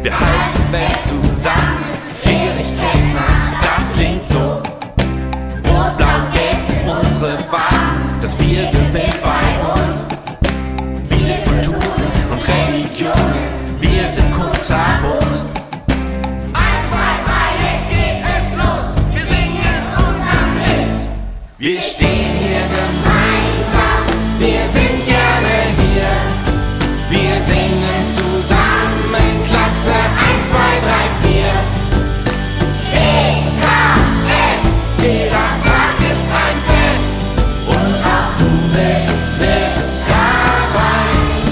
Wir halten fest zusammen, Erich Kästner, das klingt so. Rot, blau, gelb sind unsere Farben, das Vierte will bei uns. Viele Kulturen und Religionen, wir sind kunterbunt. 1, 2, 3, jetzt geht es los, wir singen unseren Hit. Wir stehen hier gemeinsam, wir sind gerne hier. Wir singen zusammen, Klasse 1, 2, 3, 4. EKS, jeder Tag ist ein Fest. Und auch du bist mit dabei.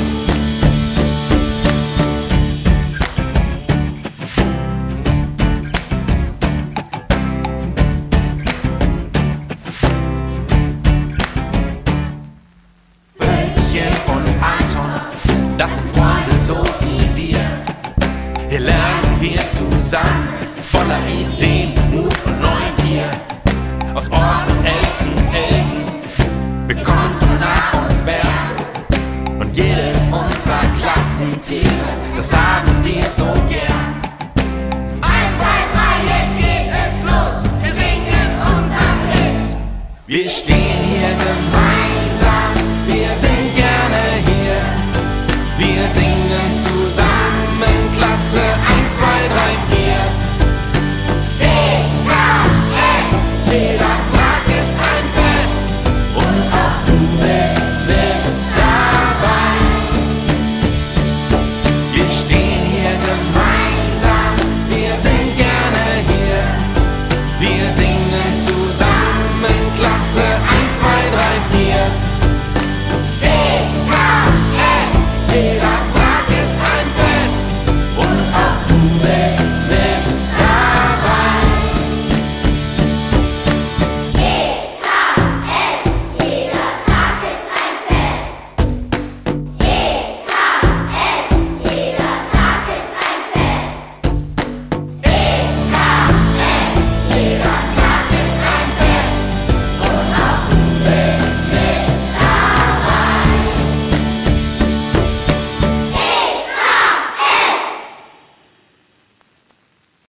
Böllchen und Anton, das sind Freunde so wie wir. Hier lernen wir zusammen, voller Ideen, Mut und Neugier. Aus Ort und Elfen, wir kommen von nah und fern. Und jedes unserer Klassentiere, das sagen wir so gern. 1, 2, 3, jetzt geht es los, wir singen unseren Hit. Wir stehen hier gemeinsam.